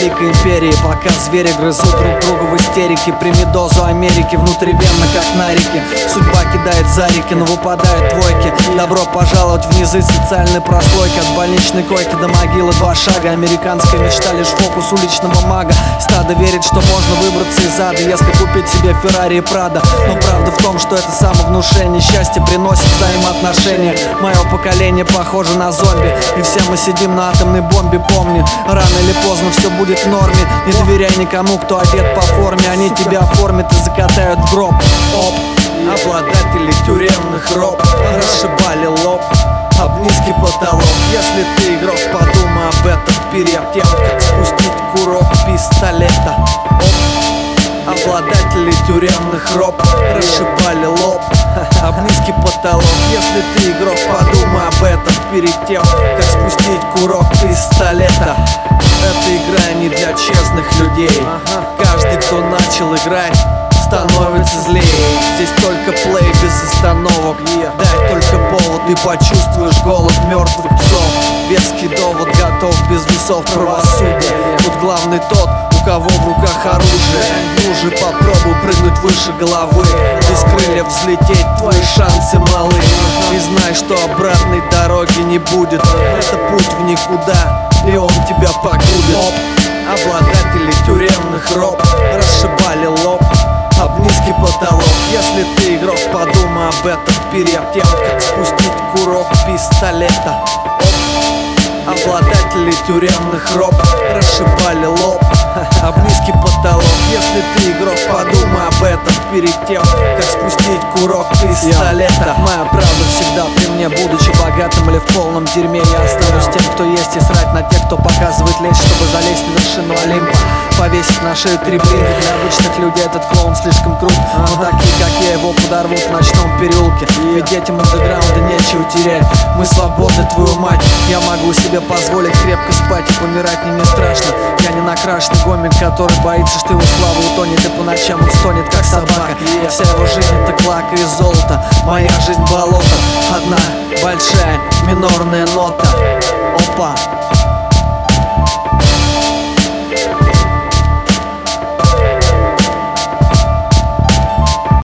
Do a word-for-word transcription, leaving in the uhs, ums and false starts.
Великой империи, пока звери грызут друг друга в истерике. Прими дозу Америки внутривенно, как на реке. Судьба кидает за реки, но выпадают двойки. Добро пожаловать в низы социальной прослойки. От больничной койки до могилы два шага. Американская мечта лишь фокус уличного мага. Стадо верит, что можно выбраться из ада, если купить себе Феррари и Прада. Но правда в том, что это самовнушение. Счастье приносит взаимоотношения. Мое поколение похоже на зомби, и все мы сидим на атомной бомбе. Помни, рано или поздно все будет в норме. Не доверяй никому, кто одет по форме. Они тебя оформят и закатают в гроб. Оп, обладатели тюремных роб расшибали лоб об низкий потолок. Если ты игрок, подумай об этом перед тем, как спустить курок пистолета. Оп, обладатели тюремных роб расшибали лоб об низкий потолок. Если ты игрок, подумай об этом перед тем, как спустить курок пистолета. Эта игра не для честных людей. Каждый, кто начал играть, становится злее. Здесь только плей без остановок. Дай только повод, и почувствуешь голод мертвых псов. Веский довод готов без весов правосудия. Тут главный тот, у кого в руках оружие. Ну же попробуй прыгнуть выше головы. Без крыльев взлететь, твои шансы малы. И знай, что обратной дороги не будет. Это путь в никуда, и он тебя погубит. Обладатели тюремных роб расшибали лоб об низкий потолок. Если ты игрок, подумай об этом перед тем, как спустить курок пистолета. Обладатели тюремных роб расшибали лоб об низкий потолок. Если ты игрок, подумай об этом перед тем, как спустить курок пистолета. Моя правда всегда при мне, будучи богатым или в полном дерьме. Я останусь тем, кто есть, и срать на тех, кто показывает лезть, чтобы залезть на вершину Олимпа. Повесить на шею три блинка. Для обычных людей этот клоун слишком крут, но такие, как я, его подорвут в ночном переулке. Ведь детям андеграунда нечего терять. Мы свободны, твою мать. Я могу себе позволить крепко спать, и помирать мне не страшно. Я не накрашенный гомик, который боится, что его слава утонет, и по ночам он стонет, как собака. И вся его жизнь — это клака и золото. Моя жизнь — болото. Одна большая минорная нота. Опа.